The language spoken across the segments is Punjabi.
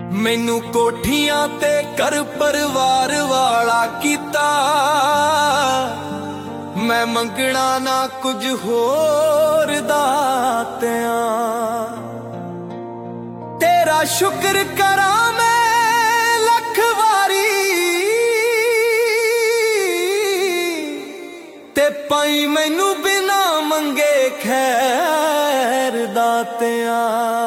ਮੈਨੂੰ ਕੋਠੀਆਂ ਤੇ ਘਰ ਪਰਿਵਾਰ ਵਾਲਾ ਕੀਤਾ। ਮੈਂ ਮੰਗਣਾ ਨਾ ਕੁਝ ਹੋਰ ਦਾਤਿਆਂ, ਤੇਰਾ ਸ਼ੁਕਰ ਕਰਾਂ ਮੈਂ ਲੱਖ ਵਾਰੀ, ਤੇ ਪਾਈ ਮੈਨੂੰ ਬਿਨਾ ਮੰਗੇ ਖੈਰ ਦਾਤਿਆਂ।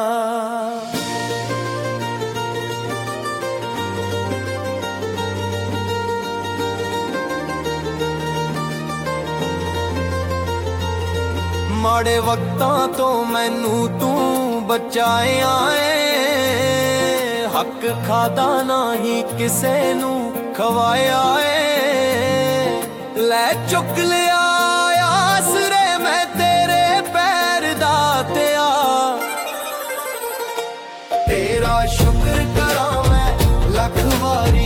ਮਾੜੇ ਵਕਤਾਂ ਤੋਂ ਮੈਨੂੰ ਤੂੰ ਬਚਾਇਆ ਏ, ਹੱਕ ਖਾਦਾ ਨਹੀਂ ਕਿਸੇ ਨੂੰ ਖਵਾਇਆ ਏ। ਲੈ ਚੁੱਕ ਲਿਆ ਆਸਰੇ ਮੈਂ ਤੇਰੇ ਪੈਰ ਦਾਤਿਆ, ਤੇਰਾ ਸ਼ੁਕਰ ਕਰਾਂ ਮੈਂ ਲੱਖ ਵਾਰੀ,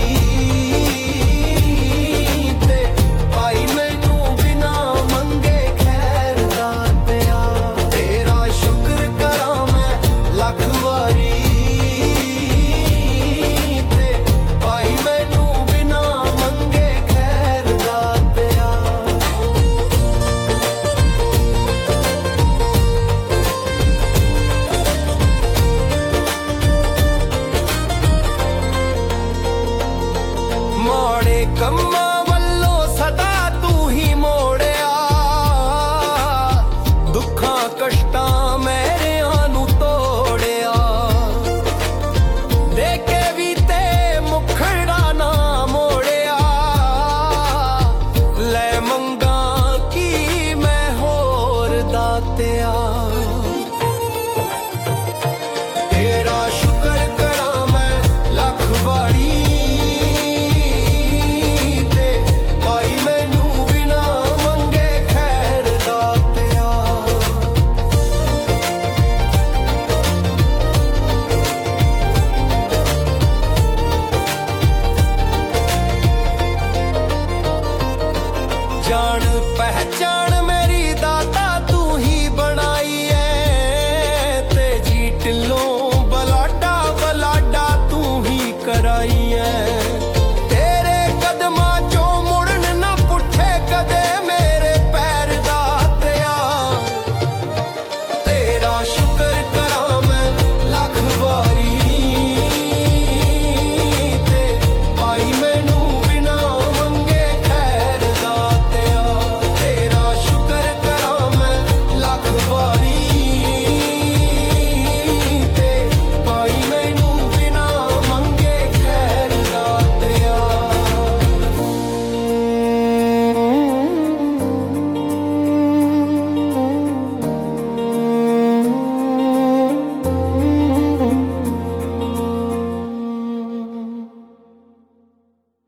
ਕੰਮਾਂ